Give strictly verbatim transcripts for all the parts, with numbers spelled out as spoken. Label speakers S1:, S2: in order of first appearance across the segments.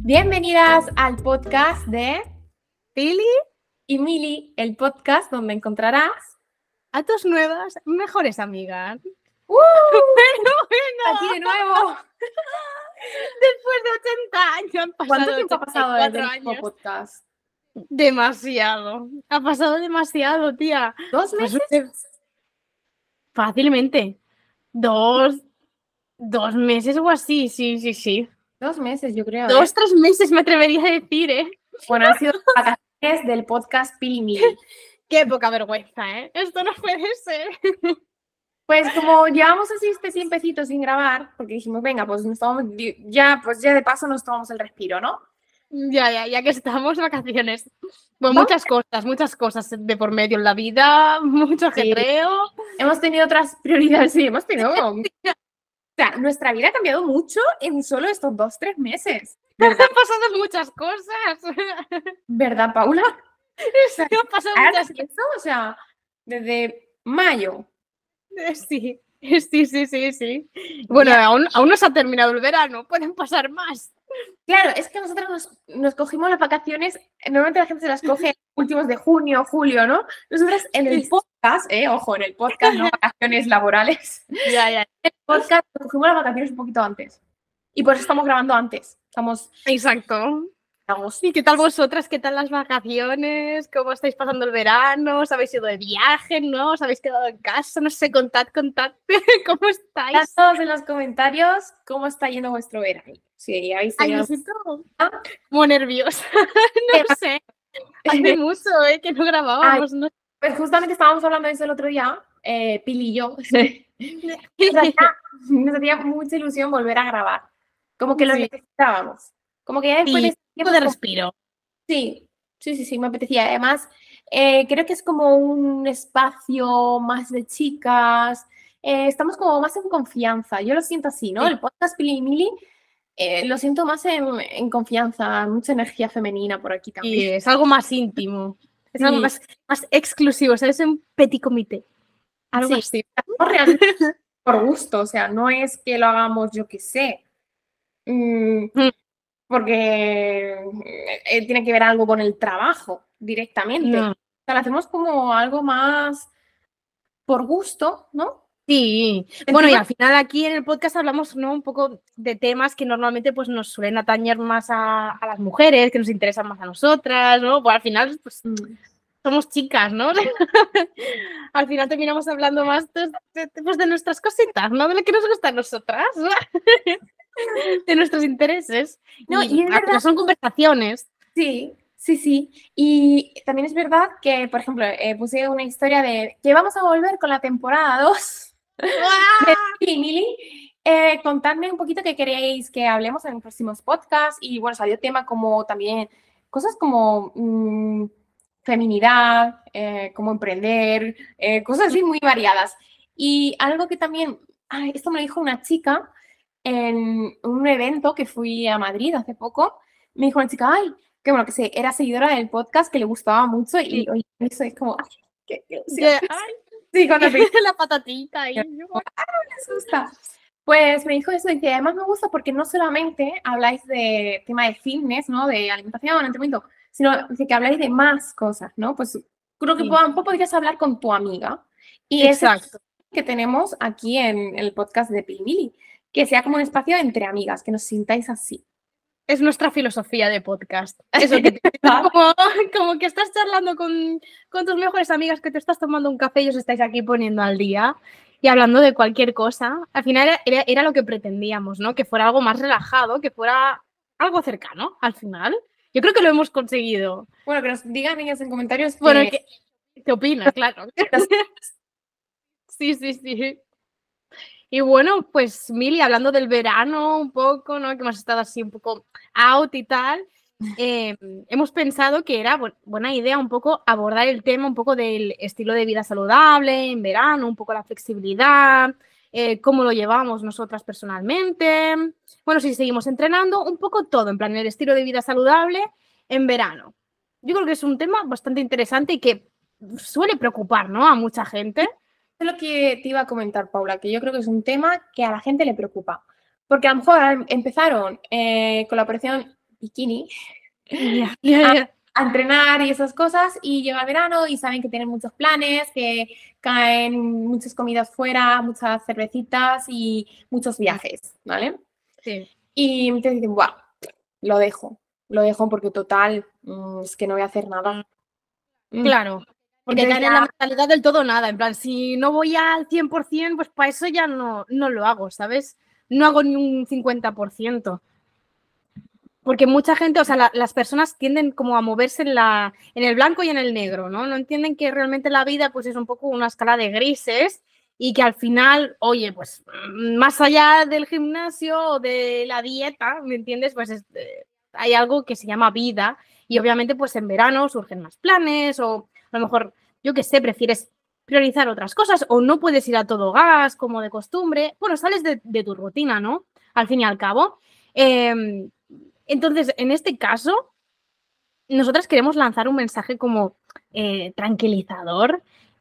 S1: Bienvenidas al podcast de
S2: Pili
S1: y Mili, el podcast donde encontrarás
S2: a tus nuevas mejores amigas.
S1: ¡Uh!
S2: Bueno, bueno.
S1: Aquí de nuevo.
S2: Después de ochenta años han pasado.
S1: ¿Cuánto tiempo ha pasado desde el
S2: años?
S1: último podcast?
S2: Demasiado. Ha pasado demasiado, tía.
S1: ¿Dos meses?
S2: Pues, fácilmente. Dos, dos meses o así, sí, sí, sí.
S1: Dos meses, yo creo.
S2: Dos,
S1: ¿eh?
S2: tres meses me atrevería a decir, ¿eh?
S1: Bueno, han sido vacaciones del podcast Pili y Mili.
S2: Qué poca vergüenza, ¿eh? Esto no puede ser.
S1: Pues como llevamos así este tiempecito sin grabar, porque dijimos, venga, pues nos tomamos, ya, pues ya de paso nos tomamos el respiro, ¿no?
S2: Ya, ya, ya que estamos de vacaciones. Pues muchas cosas, muchas cosas de por medio en la vida, mucho ajetreo.
S1: Sí. Hemos tenido otras prioridades, sí, hemos tenido... O sea, nuestra vida ha cambiado mucho en solo estos dos, tres meses.
S2: ¿Verdad? Han pasado muchas cosas.
S1: ¿Verdad, Paula?
S2: Sí, han pasado muchas
S1: cosas. O sea, desde mayo.
S2: Sí, sí, sí, sí, sí. Bueno, aún, aún no se ha terminado el verano, pueden pasar más.
S1: Claro, es que nosotros nos, nos cogimos las vacaciones, normalmente la gente se las coge en últimos de junio, julio, ¿no? Nosotras en el podcast, eh, ojo, en el podcast, no vacaciones laborales.
S2: Ya, ya.
S1: En el podcast nos cogimos las vacaciones un poquito antes. Y por eso estamos grabando antes. Estamos...
S2: Exacto. ¿Y qué tal vosotras? ¿Qué tal las vacaciones? ¿Cómo estáis pasando el verano? ¿Os habéis ido de viaje? ¿No? ¿Os habéis quedado en casa? No sé, contad, contad. ¿Cómo estáis?
S1: Todos en los comentarios cómo está yendo vuestro verano. Sí, habéis
S2: Ay,
S1: tenido...
S2: me siento muy nerviosa. No sé. Hace mucho, ¿eh? Que no grabábamos.
S1: Ay,
S2: ¿no?
S1: Pues justamente estábamos hablando de eso el otro día, eh, Pili y yo. nos, hacía, nos hacía mucha ilusión volver a grabar. Como que lo
S2: Sí.
S1: necesitábamos. Como que ya después
S2: Sí,
S1: de
S2: tiempo de respiro.
S1: Sí, sí, sí, sí, me apetecía. Además, eh, creo que es como un espacio más de chicas. Eh, estamos como más en confianza. Yo lo siento así, ¿no?
S2: Sí.
S1: El podcast Pili y Mili eh, lo siento más en, en confianza, mucha energía femenina por aquí también.
S2: Sí, es algo más íntimo. Es
S1: Sí.
S2: algo más, más exclusivo, ¿sabes? Es un petit comité. Algo
S1: Sí,
S2: así.
S1: no realmente por gusto, o sea, no es que lo hagamos, yo qué sé, mm,
S2: Mm.
S1: porque eh, tiene que ver algo con el trabajo directamente.
S2: No.
S1: O sea, lo hacemos como algo más por gusto, ¿no?
S2: Sí, bueno, y al final aquí en el podcast hablamos, ¿no? Un poco de temas que normalmente pues, nos suelen atañer más a, a las mujeres, que nos interesan más a nosotras, ¿no? Pues al final pues, mm. somos chicas, ¿no? Al final terminamos hablando más de, de, pues, de nuestras cositas, ¿no? De lo que nos gusta a nosotras, ¿no? De nuestros intereses.
S1: No,
S2: y
S1: y es verdad,
S2: son conversaciones.
S1: Sí, sí, sí. Y también es verdad que, por ejemplo, eh, puse una historia de que vamos a volver con la temporada dos. Y Mili, eh, contadme un poquito qué queréis que hablemos en próximos podcasts y bueno, salió tema como también cosas como mmm, feminidad, eh, cómo emprender, eh, cosas así muy variadas. Y algo que también, ay, esto me lo dijo una chica en un evento que fui a Madrid hace poco, me dijo una chica, ay, que bueno, que se, era seguidora del podcast, que le gustaba mucho y
S2: Sí.
S1: oye, eso es como, ay, qué ilusión.
S2: Yeah, ay.
S1: Sí, cuando te
S2: la patatita y yo,
S1: ah, me asusta. Pues me dijo eso y que además me gusta porque no solamente habláis de tema de fitness, ¿no? De alimentación, entrenamiento, sino de que habláis de más cosas, ¿no? Pues creo que sí. Vos podrías hablar con tu amiga. Y exacto. Es que tenemos aquí en el podcast de Pili y Mili, que sea como un espacio entre amigas, que nos sintáis así.
S2: Es nuestra filosofía de podcast. Eso que te, como, como que estás charlando con, con tus mejores amigas, que te estás tomando un café y os estáis aquí poniendo al día y hablando de cualquier cosa. Al final era, era lo que pretendíamos, ¿no? Que fuera algo más relajado, que fuera algo cercano, al final. Yo creo que lo hemos conseguido.
S1: Bueno, que nos digan ellas en comentarios que...
S2: Bueno, ¿qué, qué opinas? Claro. Sí, sí, sí. Y bueno, pues Mili, hablando del verano un poco, ¿no? Que hemos estado así un poco out y tal, eh, hemos pensado que era bu buena idea un poco abordar el tema un poco del estilo de vida saludable en verano, un poco la flexibilidad, eh, cómo lo llevamos nosotras personalmente, bueno, si seguimos entrenando, un poco todo, en plan el estilo de vida saludable en verano. Yo creo que es un tema bastante interesante y que suele preocupar, ¿no? A mucha gente.
S1: Es lo que te iba a comentar, Paula, que yo creo que es un tema que a la gente le preocupa. Porque a lo mejor empezaron eh, con la operación, bikini
S2: Ya, ya,
S1: a,
S2: ya.
S1: a entrenar y esas cosas, y llega el verano y saben que tienen muchos planes, que caen muchas comidas fuera, muchas cervecitas y muchos viajes, ¿vale?
S2: Sí.
S1: Y entonces dicen, ¡buah! Lo dejo, lo dejo porque total, mm, es que no voy a hacer nada. Mm.
S2: Claro, porque
S1: Entonces
S2: caen en la
S1: ya,
S2: mentalidad del todo nada, en plan, si no voy al cien por ciento, pues para eso ya no, no lo hago, ¿sabes? No hago ni un cincuenta por ciento. Porque mucha gente, o sea, la, las personas tienden como a moverse en, la, en el blanco y en el negro, ¿no? No entienden que realmente la vida pues es un poco una escala de grises y que al final, oye, pues más allá del gimnasio o de la dieta, ¿me entiendes? Pues es, eh, hay algo que se llama vida y obviamente pues en verano surgen más planes o a lo mejor, yo qué sé, prefieres priorizar otras cosas o no puedes ir a todo gas como de costumbre. Bueno, sales de, de tu rutina, ¿no? Al fin y al cabo. Eh, entonces, en este caso, nosotras queremos lanzar un mensaje como eh, tranquilizador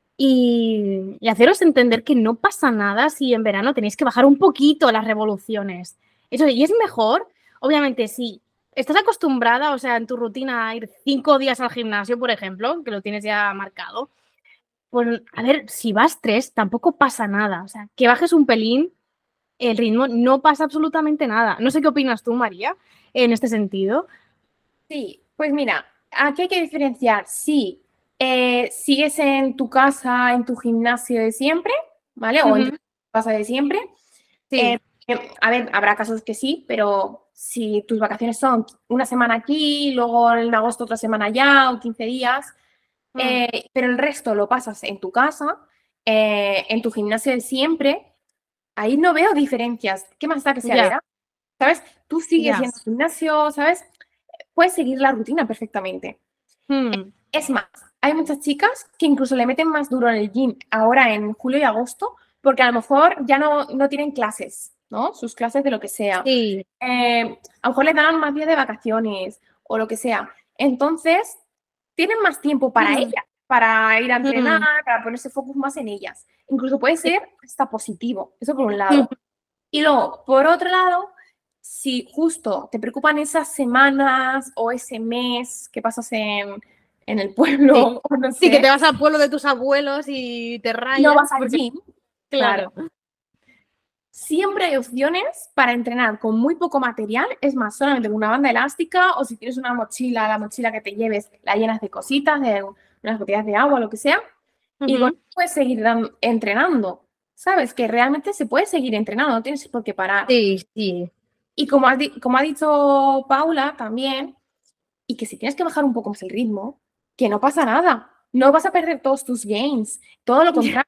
S2: y, y haceros entender que no pasa nada si en verano tenéis que bajar un poquito las revoluciones. Eso, y es mejor, obviamente, si estás acostumbrada, o sea, en tu rutina a ir cinco días al gimnasio, por ejemplo, que lo tienes ya marcado, pues a ver, si vas tres, tampoco pasa nada. O sea, que bajes un pelín el ritmo, no pasa absolutamente nada. No sé qué opinas tú, María, en este sentido.
S1: sí, pues mira, aquí hay que diferenciar si eh, sigues en tu casa, en tu gimnasio de siempre, ¿vale? O en tu
S2: Ujú.
S1: casa de siempre. Eh,
S2: Sí,
S1: eh, a ver, habrá casos que sí, pero si tus vacaciones son una semana aquí, luego en agosto otra semana allá o quince días,
S2: mm,
S1: eh, pero el resto lo pasas en tu casa, eh, en tu gimnasio de siempre, ahí no veo diferencias. ¿Qué más da que sea
S2: ya,
S1: verano? ¿Sabes? Tú sigues
S2: ya.
S1: yendo al gimnasio, ¿sabes? Puedes seguir la rutina perfectamente.
S2: Mm,
S1: Es más, hay muchas chicas que incluso le meten más duro en el gym ahora en julio y agosto, porque a lo mejor ya no, no tienen clases, ¿no? Sus clases de lo que sea.
S2: sí,
S1: Eh, a lo mejor le dan más días de vacaciones o lo que sea. Entonces, tienen más tiempo para
S2: mm,
S1: ellas, para ir a entrenar,
S2: mm,
S1: para ponerse focus más en ellas. Incluso puede
S2: sí,
S1: ser hasta positivo, eso por un
S2: mm,
S1: lado. Y luego, por otro lado, si justo te preocupan esas semanas o ese mes que pasas en, en el
S2: sí.
S1: pueblo, o no
S2: Sí, que te
S1: sé,
S2: vas al pueblo de tus abuelos y te
S1: y no
S2: rayas,
S1: vas al
S2: porque,
S1: gym, claro,
S2: claro,
S1: siempre hay opciones para entrenar con muy poco material. Es más, solamente con una banda elástica o si tienes una mochila, la mochila que te lleves la llenas de cositas, de unas botellas de agua, lo que sea, y con
S2: ujú,
S1: eso puedes seguir dan- entrenando. ¿Sabes? Que realmente se puede seguir entrenando, no tienes por qué parar.
S2: sí, sí,
S1: Y como, has di- como ha dicho Paula también, y que si tienes que bajar un poco más el ritmo, que no pasa nada. No vas a perder todos tus gains, todo lo contrario.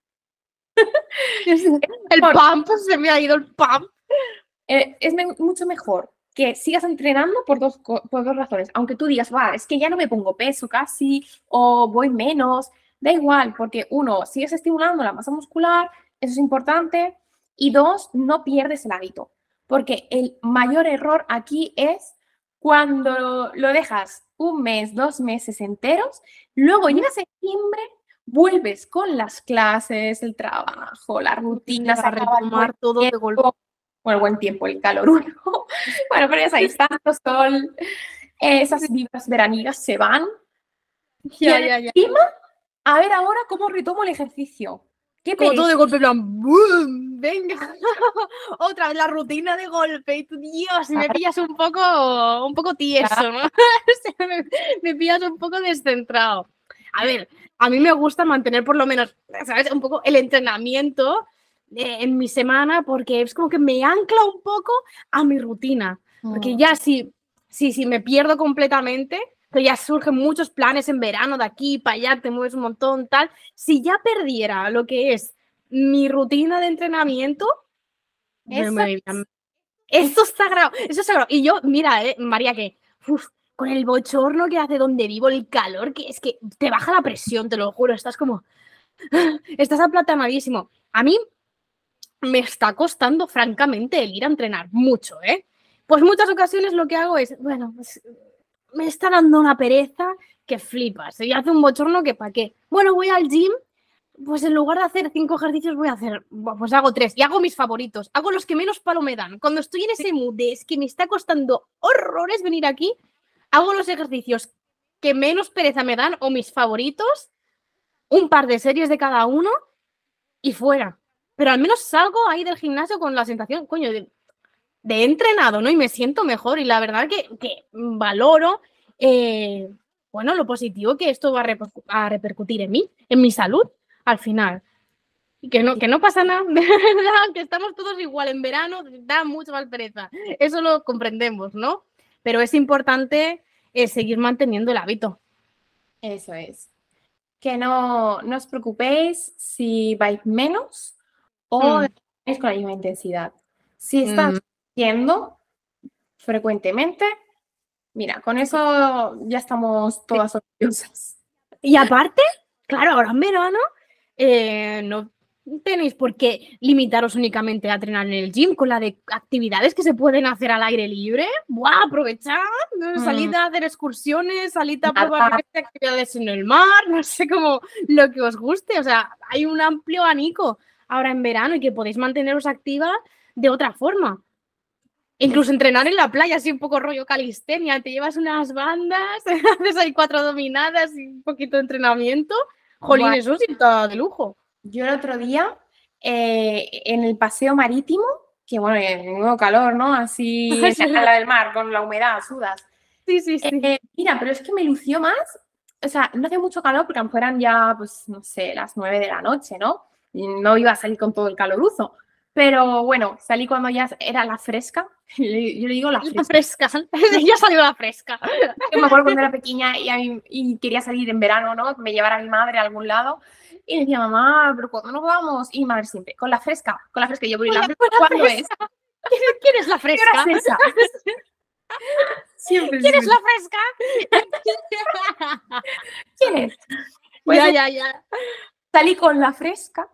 S2: el
S1: Por-
S2: pump, se me ha ido el pump.
S1: eh, es me- mucho mejor que sigas entrenando por dos, co- por dos razones. Aunque tú digas, va, es que ya no me pongo peso casi o voy menos, da igual, porque uno, sigues estimulando la masa muscular, eso es importante, y dos, no pierdes el hábito, porque el mayor error aquí es cuando lo dejas un mes, dos meses enteros, luego llega septiembre, vuelves con las clases, el trabajo, la rutina, se
S2: A
S1: acaba el buen
S2: retomar todo de golpe.
S1: tiempo, bueno, el buen tiempo, el calor uno. Bueno, pero ya sabéis, tanto sol, esas vibras veraniegas se van. Y
S2: Ya, ya, ya.
S1: encima, a ver ahora cómo retomo el ejercicio. Qué
S2: Como todo
S1: pereza.
S2: de golpe, en plan, ¡boom! Venga, otra vez la rutina de golpe. Y tú, Dios, me pillas un poco, un poco tieso, ¿no? O sea, me, me pillas un poco descentrado. A ver, a mí me gusta mantener por lo menos, ¿sabes? Un poco el entrenamiento eh, en mi semana porque es como que me ancla un poco a mi rutina. Porque
S1: Mm.
S2: ya si, si, si me pierdo completamente, que ya surgen muchos planes en verano de aquí para allá, te mueves un montón, tal. Si ya perdiera lo que es mi rutina de entrenamiento, me,
S1: Eso
S2: me,
S1: es,
S2: esto es sagrado, eso es sagrado. Y yo, mira, eh, María, que uf, con el bochorno que hace donde vivo, el calor, que es que te baja la presión, te lo juro, estás como, estás aplatanadísimo. A mí me está costando, francamente, el ir a entrenar mucho, ¿eh? Pues muchas ocasiones lo que hago es, bueno, pues me está dando una pereza que flipas. Y hace un bochorno que para qué. Bueno, voy al gym pues en lugar de hacer cinco ejercicios voy a hacer, pues hago tres y hago mis favoritos, hago los que menos palo me dan. Cuando estoy en ese mood de es que me está costando horrores venir aquí, hago los ejercicios que menos pereza me dan o mis favoritos, un par de series de cada uno y fuera. Pero al menos salgo ahí del gimnasio con la sensación, coño, de, de he entrenado, ¿no? Y me siento mejor y la verdad que, que valoro, eh, bueno, lo positivo que esto va a, repercu a repercutir en mí, en mi salud, al final. Y que no, que no pasa nada, de verdad, que estamos todos igual en verano, da mucho más pereza. Eso lo comprendemos, ¿no? Pero es importante eh, seguir manteniendo el hábito.
S1: Eso es. Que no, no os preocupéis si vais menos o
S2: Mm.
S1: vais con la misma intensidad. Si estás
S2: Mm.
S1: haciendo frecuentemente, mira, con eso ya estamos todas orgullosas.
S2: Y aparte, claro, ahora en verano eh, no tenéis por qué limitaros únicamente a entrenar en el gym, con la de actividades que se pueden hacer al aire libre. ¡Buah! Aprovechad,
S1: Mm.
S2: salid a hacer excursiones, salid a
S1: Nada.
S2: probar actividades en el mar, no sé, como lo que os guste. O sea, hay un amplio abanico ahora en verano y que podéis manteneros activa de otra forma. Incluso entrenar en la playa, así un poco rollo calistenia, te llevas unas bandas, haces ahí cuatro dominadas y un poquito de entrenamiento. Jolín,
S1: Guay.
S2: eso sí está de lujo.
S1: Yo el otro día, eh, en el paseo marítimo, que bueno, en nuevo calor, ¿no? Así en la del mar, con la humedad, sudas.
S2: Sí, sí, sí.
S1: Eh, mira, pero es que me lució más, o sea, no hace mucho calor porque a lo mejor eran ya, pues, no sé, las nueve de la noche, ¿no? Y no iba a salir con todo el caloruzo. Pero bueno, salí cuando ya era la fresca. Yo le digo la
S2: La
S1: fresca.
S2: fresca. Ya salió la fresca.
S1: Yo me acuerdo cuando era pequeña y, a mí, y quería salir en verano, ¿no? Que me llevara mi madre a algún lado. Y le decía, mamá, ¿pero cuándo nos vamos? Y mi madre siempre, con la fresca, con la fresca. Y yo, ¿y la fresca cuándo es?
S2: ¿Quién es la fresca?
S1: ¿Qué hora es esa? Siempre,
S2: ¿Quién
S1: siempre.
S2: es la fresca?
S1: ¿Quién es? Pues
S2: ya, ya, ya.
S1: Salí con la fresca.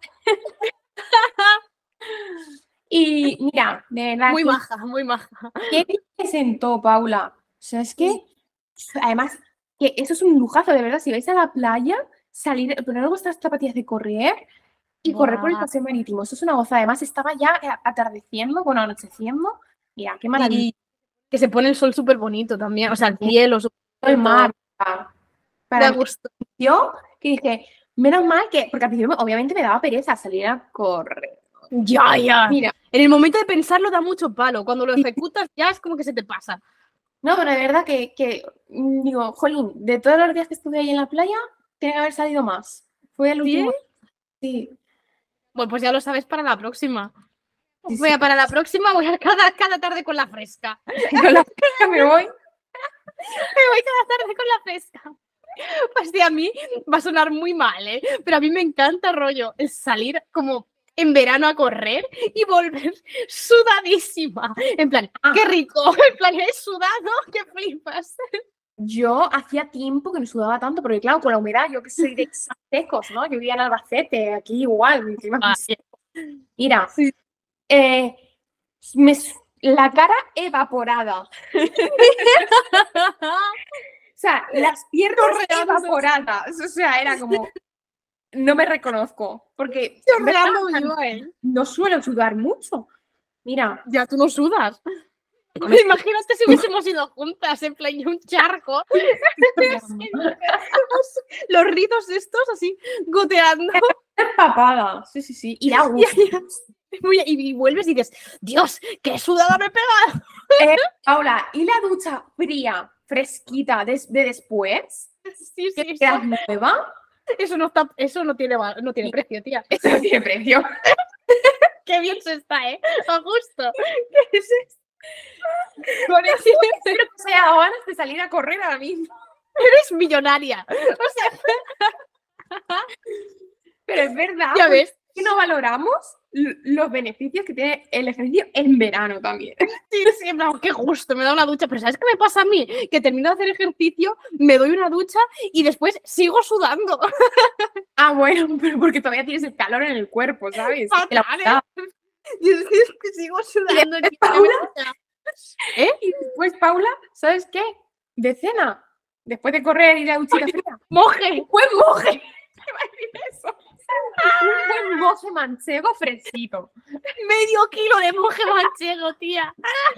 S1: Y mira, de verdad.
S2: Muy
S1: que,
S2: maja, muy maja.
S1: ¿Qué bien te sentó, Paula? O sea, es que, además, que eso es un lujazo, de verdad. Si vais a la playa, salir, poner vuestras zapatillas de correr y
S2: Buah.
S1: correr por el paseo marítimo. Eso es una gozada. Además, estaba ya atardeciendo, bueno, anocheciendo. Mira, qué maravilla.
S2: Y que se pone el sol súper bonito también. O sea, el cielo, súper
S1: El mar. Para
S2: da
S1: mí,
S2: gusto.
S1: yo que dije, menos mal que, porque al principio obviamente me daba pereza salir a correr.
S2: Ya, ya.
S1: Mira,
S2: en el momento de pensarlo da mucho palo. Cuando lo ejecutas ya es como que se te pasa.
S1: No, pero de verdad que, que digo, jolín, de todos los días que estuve ahí en la playa, tiene que haber salido más. Fue el último.
S2: ¿Sí?
S1: Sí.
S2: Bueno, pues ya lo sabes para la próxima.
S1: Sí,
S2: Voy a
S1: sí.
S2: para la próxima, voy a cada, cada tarde con la fresca.
S1: Con la fresca me voy.
S2: Me voy cada tarde con la fresca. Pues sí, a mí va a sonar muy mal, ¿eh? Pero a mí me encanta rollo el salir como en verano a correr y volver sudadísima. En plan,
S1: Ah.
S2: qué rico. En plan, he sudado, que flipas.
S1: Yo hacía tiempo que no sudaba tanto, porque claro, con la humedad, yo que soy de secos, ¿no? Yo vivía en Albacete, aquí igual, mi clima es muy
S2: Ah,
S1: seco. Mira,
S2: sí.
S1: eh, me, la cara evaporada. O sea, las piernas evaporadas. O sea, era como, no me reconozco, porque
S2: Chorreando yo, ¿eh?
S1: no suelo sudar mucho. Mira,
S2: Ya tú no sudas. Imagínate si hubiésemos ido juntas, en plan, y un charco. Los rizos estos así, goteando.
S1: empapada. Sí, sí, sí. Y da gusto.
S2: Y, y vuelves y dices, Dios, qué sudada me he pegado.
S1: Eh, Paula, ¿y la ducha fría, fresquita, de, de después?
S2: Sí, sí,
S1: ¿Que
S2: sí.
S1: quedas nueva?
S2: Eso no, está, eso no tiene, no tiene precio, tía.
S1: Eso no tiene precio.
S2: Qué bien se está, ¿eh? A gusto. ¿Qué es esto?
S1: Con eso espero que sea ganas de salir a correr ahora mismo.
S2: Eres millonaria. O sea,
S1: pero es verdad.
S2: ya ves.
S1: Que no valoramos los beneficios que tiene el ejercicio en verano también.
S2: Sí, sí, no, qué gusto, me da una ducha. Pero ¿sabes qué me pasa a mí? Que termino de hacer ejercicio, me doy una ducha y después sigo sudando.
S1: Ah, bueno, pero porque todavía tienes el calor en el cuerpo, ¿sabes?
S2: Fatal, ¿eh? Y es que sigo sudando.
S1: Y Paula, ¿eh? Y después, Paula, ¿sabes qué? De cena. Después de correr y la duchita fría.
S2: ¡Moje!
S1: ¡Pues moje! va a decir eso. Un buen moje manchego fresquito.
S2: Medio kilo de moje manchego, tía.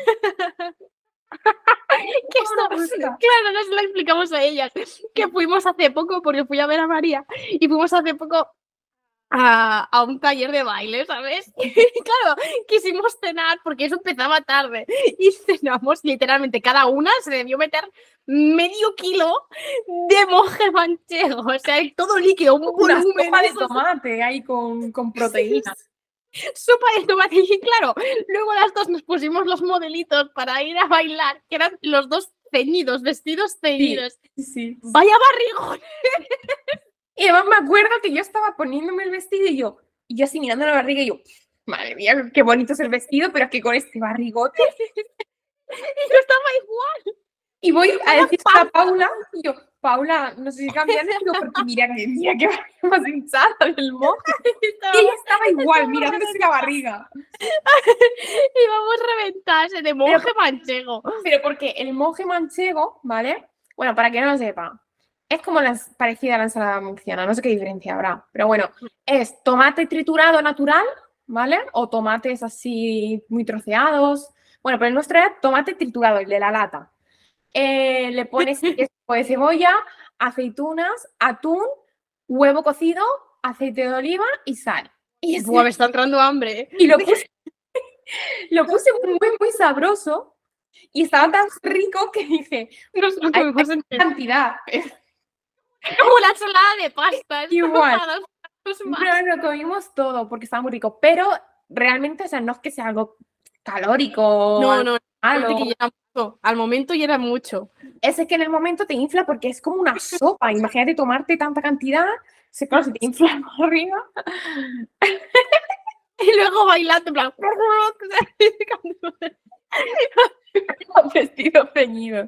S2: Que esto, claro, nos lo explicamos a ellas. Que fuimos hace poco, porque fui a ver a María, y fuimos hace poco a, a un taller de baile, ¿sabes? Y claro, quisimos cenar porque eso empezaba tarde. Y cenamos literalmente, cada una se debió meter medio kilo de moje manchego. O sea, todo líquido, un
S1: Una
S2: volumen.
S1: sopa de tomate ahí con, con proteínas.
S2: Sopa de tomate. Y claro, luego las dos nos pusimos los modelitos para ir a bailar, que eran los dos ceñidos, vestidos ceñidos.
S1: Sí, sí.
S2: ¡Vaya barrigón!
S1: Y además me acuerdo que yo estaba poniéndome el vestido y yo, y yo así mirando la barriga y yo, madre mía, qué bonito es el vestido, pero es que con este barrigote.
S2: Y yo estaba igual.
S1: Y voy a decir a Paula, y yo, Paula, no sé si cambiar de digo, porque mira que mira que barriga más hinchada del moje. Y ella estaba igual, mirándose la barriga.
S2: Y vamos a reventarse de moje
S1: pero,
S2: manchego.
S1: Pero porque el moje manchego, ¿vale? Bueno, para que no lo sepa, es como las, parecida a la ensalada murciana, no sé qué diferencia habrá, pero bueno, es tomate triturado natural, ¿vale? O tomates así muy troceados. Bueno, pero el nuestro es tomate triturado, el de la lata. Eh, le pones de cebolla, aceitunas, atún, huevo cocido, aceite de oliva y sal. Y,
S2: Buah, me está entrando hambre.
S1: y lo puse, lo puse muy, muy sabroso y estaba tan rico que dije,
S2: Nos lo comemos en
S1: cantidad.
S2: Como la ensalada de pasta.
S1: Igual. Pero lo comimos todo porque estaba muy rico. Pero realmente, o sea, no es que sea algo calórico.
S2: No, no,
S1: malo.
S2: Que llena mucho. Al momento llena mucho.
S1: Es que en el momento te infla porque es como una sopa. Imagínate tomarte tanta cantidad. Se, claro, se te infla arriba.
S2: Y luego bailando, en plan.
S1: Con vestidos ceñidos.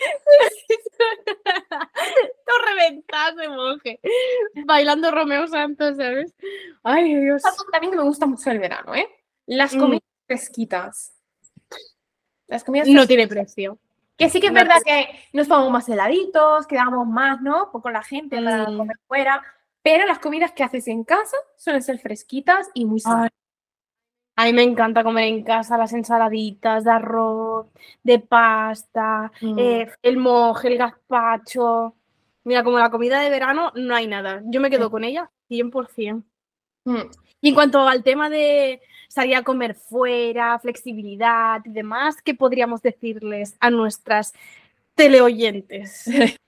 S2: Todo reventado de monje. Bailando Romeo Santos, ¿sabes? Ay, Dios.
S1: Algo también que me gusta mucho el verano, ¿eh? Las comidas mm. fresquitas. Las comidas
S2: no
S1: fresquitas.
S2: tiene precio.
S1: Que sí que es no verdad que nos tomamos más heladitos, quedamos más, ¿no? Con la gente mm. para comer fuera. Pero las comidas que haces en casa suelen ser fresquitas y muy sanas.
S2: A mí me encanta comer en casa las ensaladitas de arroz, de pasta, mm. eh, el moje, el gazpacho. Mira, como la comida de verano, no hay nada. Yo me quedo sí. con ella cien por ciento. Mm. Y en cuanto al tema de salir a comer fuera, flexibilidad y demás, ¿qué podríamos decirles a nuestras teleoyentes?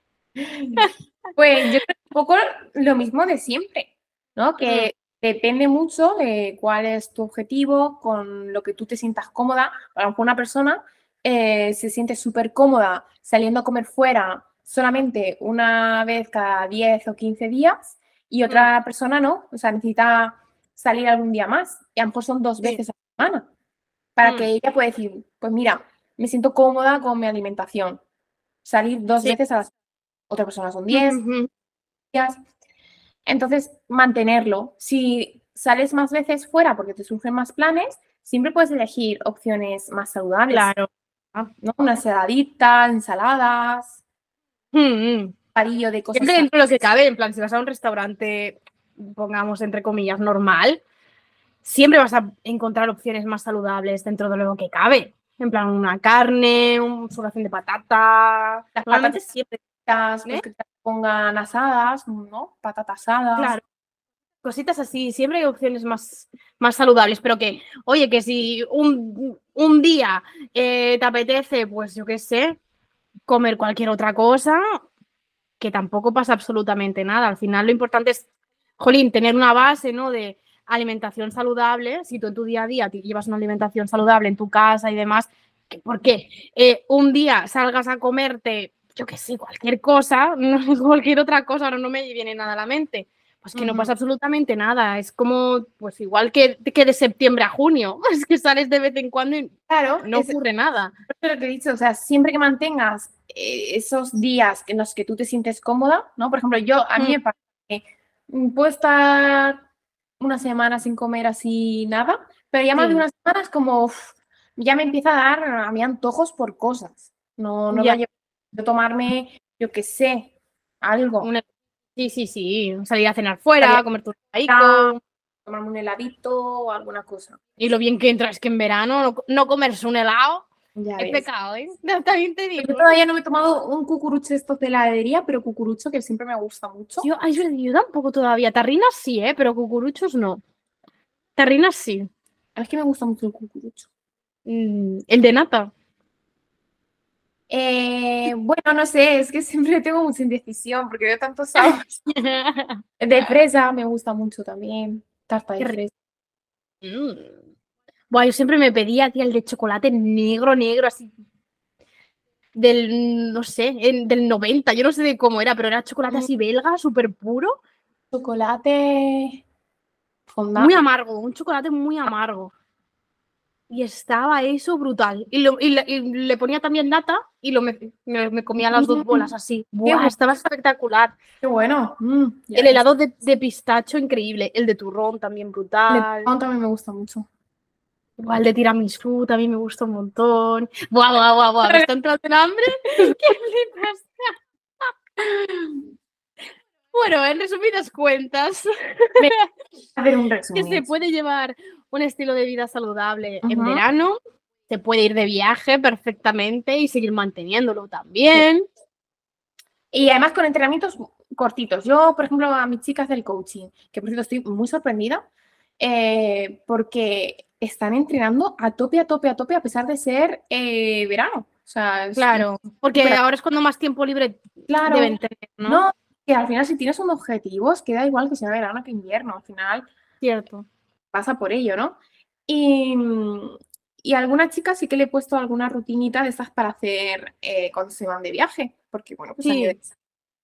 S1: Pues yo creo un poco lo mismo de siempre, ¿no? Que... Mm. Depende mucho de cuál es tu objetivo, con lo que tú te sientas cómoda. A lo mejor una persona eh, se siente súper cómoda saliendo a comer fuera solamente una vez cada diez o quince días y otra mm. persona no, o sea, necesita salir algún día más y a lo mejor son dos sí. veces a la semana para mm. que ella pueda decir, pues mira, me siento cómoda con mi alimentación. Salir dos sí. veces a la semana. Otra persona son diez mm-hmm. días. Entonces, mantenerlo. Si sales más veces fuera porque te surgen más planes, siempre puedes elegir opciones más saludables.
S2: Claro.
S1: ¿No? Una ensaladita, ensaladas,
S2: mm-hmm.
S1: parillo de cosas.
S2: Siempre dentro de lo que cabe, en plan, si vas a un restaurante, pongamos entre comillas, normal, siempre vas a encontrar opciones más saludables dentro de lo que cabe. En plan, una carne, una ración de patata.
S1: Las patatas siempre ¿eh? Que te pongan asadas, ¿no? Patatas asadas.
S2: Claro. Cositas así, siempre hay opciones más, más saludables, pero que, oye, que si un, un día eh, te apetece, pues yo qué sé, comer cualquier otra cosa, que tampoco pasa absolutamente nada. Al final lo importante es, jolín, tener una base, ¿no? De alimentación saludable. Si tú en tu día a día te llevas una alimentación saludable en tu casa y demás, ¿por qué? Eh, un día salgas a comerte, yo qué sé, cualquier cosa, no, cualquier otra cosa, ahora no me viene nada a la mente. Pues que uh-huh. no pasa absolutamente nada. Es como, pues igual que, que de septiembre a junio. Es que sales de vez en cuando y
S1: claro,
S2: no
S1: es,
S2: ocurre nada.
S1: Es lo que he dicho, o sea, siempre que mantengas eh, esos días en los que tú te sientes cómoda, ¿no? Por ejemplo, yo, a mí uh-huh. me pasa que puedo estar una semana sin comer así nada, pero ya más sí. de unas semanas como, uf, ya me empieza a dar a mí antojos por cosas. No, no
S2: ya.
S1: voy a tomarme, yo qué sé, algo.
S2: Una Sí, sí, sí. Salir a cenar fuera, comer tu
S1: helado, tomarme un heladito o alguna cosa.
S2: Y lo bien que entra es que en verano no, no comerse un helado
S1: Ya
S2: es
S1: ves.
S2: pecado, ¿eh? También te digo.
S1: Yo todavía no me he tomado un cucurucho estos de heladería, pero cucurucho que siempre me gusta mucho.
S2: Yo, ay, yo, yo tampoco todavía. Tarrinas sí, ¿eh? Pero cucuruchos no. Tarrinas sí.
S1: Es que me gusta mucho el cucurucho.
S2: Mm, el de nata.
S1: Eh, bueno, no sé, es que siempre tengo mucha indecisión porque veo tantos sabores. De fresa me gusta mucho también. Tarta de fresa.
S2: Mm. Buah, yo siempre me pedía, tía, el de chocolate negro, negro, así. Del, no sé, en- del noventa, yo no sé de cómo era, pero era chocolate
S1: Mm,
S2: así belga, súper puro.
S1: chocolate
S2: Muy
S1: fondant.
S2: amargo, un chocolate muy amargo. Y estaba eso brutal. Y, lo- y le, y le ponía también nata y lo me, me- me comía las dos bolas
S1: Mm,
S2: así.
S1: qué
S2: Buah,
S1: bueno.
S2: estaba espectacular.
S1: Qué bueno. Mm, ya
S2: El
S1: ves.
S2: helado de, de pistacho, increíble. El de turrón también
S1: El de
S2: brutal.
S1: fondant también me gusta mucho.
S2: Buah, el de tiramisú también me gusta un montón. Buah, buah, buah, buah. ¿Me está entrando en hambre? ¿Qué flipas? Bueno, en resumidas cuentas,
S1: Venga, a hacer un
S2: que se
S1: resumen.
S2: puede llevar un estilo de vida saludable en
S1: Ujú.
S2: verano, se puede ir de viaje perfectamente y seguir manteniéndolo
S1: Sí.
S2: también.
S1: Y además con entrenamientos cortitos. Yo, por ejemplo, a mis chicas del coaching, que por cierto estoy muy sorprendida, eh, porque están entrenando a tope, a tope, a tope, a pesar de ser eh, verano. O sea, es
S2: Claro, porque
S1: súper
S2: ahora es cuando más tiempo libre
S1: claro.
S2: deben tener, ¿no?
S1: No, que al final si tienes un objetivo, os queda igual que sea verano que invierno. Al final
S2: Cierto.
S1: pasa por ello, ¿no? Y, y a algunas chicas sí que le he puesto alguna rutinita de estas para hacer eh, cuando se van de viaje, porque bueno, pues han ido.
S2: Sí,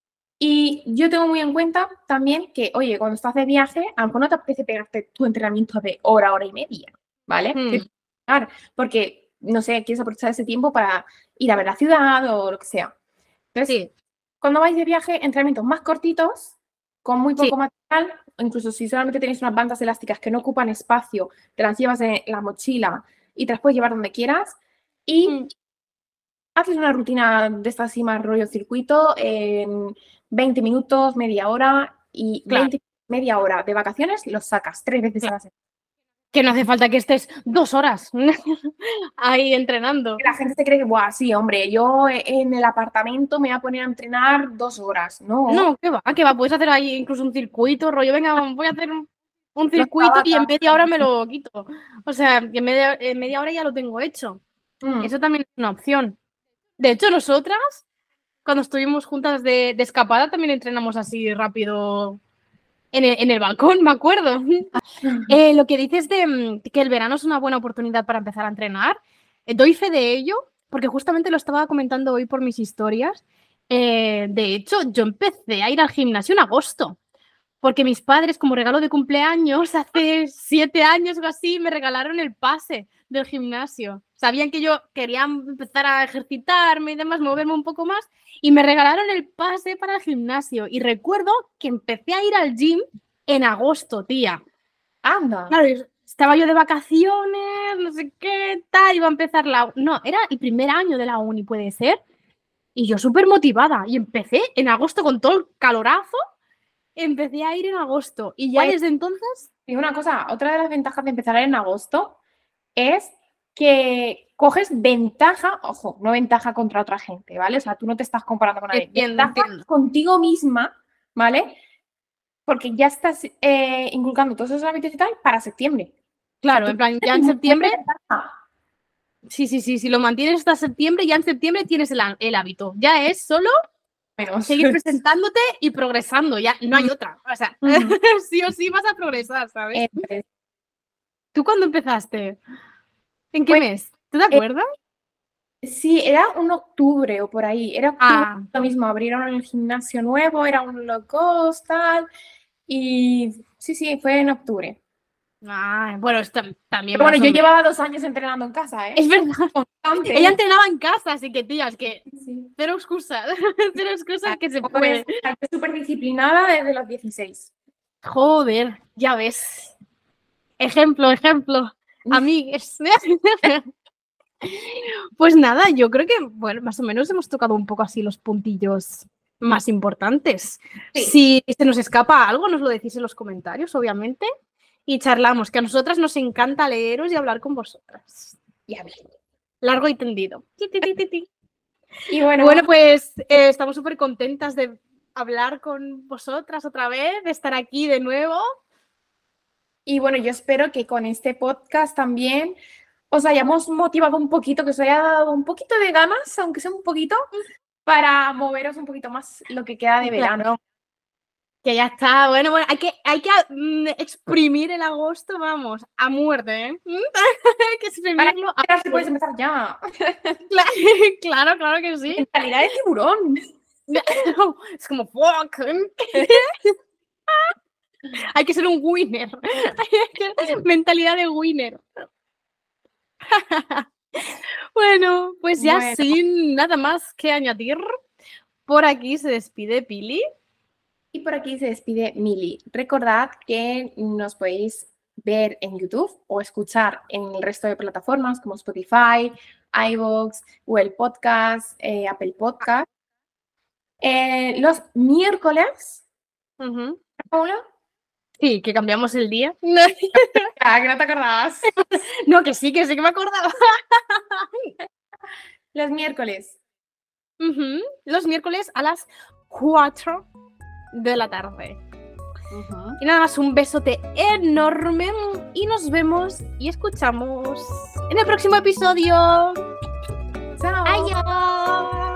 S1: Y yo tengo muy en cuenta también que, oye, cuando estás de viaje, a lo mejor no te apetece pegarte tu entrenamiento de hora, hora y media, ¿vale?
S2: mm,
S1: Tienes que parar, porque, no sé, quieres aprovechar ese tiempo para ir a ver la ciudad o lo que sea. Entonces,
S2: sí,
S1: cuando vais de viaje, entrenamientos más cortitos, con muy
S2: sí,
S1: poco material, o incluso si solamente tenéis unas bandas elásticas que no ocupan espacio, te las llevas en la mochila y te las puedes llevar donde quieras. Y
S2: mm,
S1: haces una rutina de esta así más rollo circuito en veinte minutos, media hora y
S2: claro,
S1: veinte, media hora de vacaciones los sacas tres veces a
S2: claro.
S1: la semana.
S2: Que no hace falta que estés dos horas ahí entrenando.
S1: La gente se cree que, Buah, sí, hombre, yo en el apartamento me voy a poner a entrenar dos horas. No,
S2: No, ¿qué va? ¿Qué va? Puedes hacer ahí incluso un circuito, rollo, venga, voy a hacer un, un
S1: los
S2: circuito y en
S1: tabatas.
S2: media hora me lo quito. O sea, en media, en media hora ya lo tengo hecho.
S1: Mm.
S2: Eso también es una opción. De hecho, nosotras, cuando estuvimos juntas de, de escapada, también entrenamos así rápido en el, en el balcón, me acuerdo. Eh, lo que dices de mm, que el verano es una buena oportunidad para empezar a entrenar, eh, doy fe de ello, porque justamente lo estaba comentando hoy por mis historias. Eh, de hecho, yo empecé a ir al gimnasio en agosto, porque mis padres, como regalo de cumpleaños, hace siete años o así, me regalaron el pase del gimnasio. Sabían que yo quería empezar a ejercitarme y demás, moverme un poco más, y me regalaron el pase para el gimnasio. Y recuerdo que empecé a ir al gym en agosto, tía.
S1: Anda.
S2: Claro, estaba yo de vacaciones, no sé qué tal, iba a empezar la... No, era el primer año de la uni, puede ser. Y yo súper motivada. Y empecé en agosto con todo el calorazo. Empecé a ir en agosto. Y ya
S1: Pues,
S2: desde entonces...
S1: y una cosa, otra de las ventajas de empezar en agosto es que coges ventaja, ojo, no ventaja contra otra gente, ¿vale? O sea, tú no te estás comparando con nadie,
S2: Entiendo,
S1: ventaja
S2: entiendo.
S1: contigo misma, ¿vale? Porque ya estás eh, inculcando todos esos hábitos y tal para septiembre. O sea,
S2: Claro,
S1: tú
S2: en plan, ya
S1: tienes
S2: en
S1: un buen de
S2: septiembre...
S1: ventaja.
S2: Sí, sí, sí, si lo mantienes hasta septiembre, ya en septiembre tienes el, el hábito. Ya es solo
S1: Menos.
S2: seguir presentándote y progresando. Ya no hay otra. O sea,
S1: Ujú.
S2: sí o sí vas a progresar, ¿sabes?
S1: Eh,
S2: ¿Tú cuándo empezaste? ¿En qué
S1: pues
S2: mes? ¿Te
S1: eh,
S2: acuerdas?
S1: sí, era un octubre o por ahí. Era octubre,
S2: Ah,
S1: lo mismo, abrieron el gimnasio nuevo, era un low cost, tal. Y sí, sí, fue en octubre.
S2: ah, bueno, está, también
S1: Pero bueno,
S2: más o
S1: yo
S2: menos.
S1: llevaba dos años entrenando en casa, ¿eh?
S2: Es verdad. Ella
S1: Constante.
S2: entrenaba en casa, así que, tía, es que
S1: Sí.
S2: cero excusas. Cero excusas que se
S1: Tampoco es-
S2: puede.
S1: Estoy súper disciplinada desde los dieciséis.
S2: Joder, ya ves. Ejemplo, ejemplo. Amigues. Pues nada, yo creo que, bueno, más o menos hemos tocado un poco así los puntillos más importantes.
S1: Sí.
S2: Si se nos escapa algo, nos lo decís en los comentarios, obviamente, y charlamos, que a nosotras nos encanta leeros y hablar con vosotras.
S1: Ya bien.
S2: Largo y tendido. Ti, ti, ti, ti, ti.
S1: Y bueno,
S2: Bueno, pues eh, estamos súper contentas de hablar con vosotras otra vez, de estar aquí de nuevo.
S1: y bueno, yo espero que con este podcast también os hayamos motivado un poquito, que os haya dado un poquito de ganas, aunque sea un poquito, para moveros un poquito más lo que queda de verano.
S2: Claro. Que ya está, bueno, bueno, hay que, hay que mm, exprimir el agosto, vamos, a muerte, ¿eh? Hay que exprimirlo a
S1: Ahora sí puedes empezar ya.
S2: Claro, claro que sí.
S1: Mentalidad de tiburón.
S2: Es como, fuck. Hay que ser un winner. Mentalidad de winner. Bueno, pues ya
S1: Bueno.
S2: sin nada más que añadir, por aquí se despide Pili.
S1: Y por aquí se despide Mili. Recordad que nos podéis ver en YouTube o escuchar en el resto de plataformas como Spotify, iVoox, Google Podcast, eh, Apple Podcast. Eh, los miércoles,
S2: Uh-huh.
S1: Paula.
S2: Sí, que cambiamos el día.
S1: Ah, que no te acordabas.
S2: No, que sí, que sí que me acordaba.
S1: Los miércoles.
S2: Uh-huh. Los miércoles a las cuatro de la tarde.
S1: Uh-huh.
S2: Y nada más, un besote enorme y nos vemos y escuchamos en el próximo episodio.
S1: Chao.
S2: Adiós.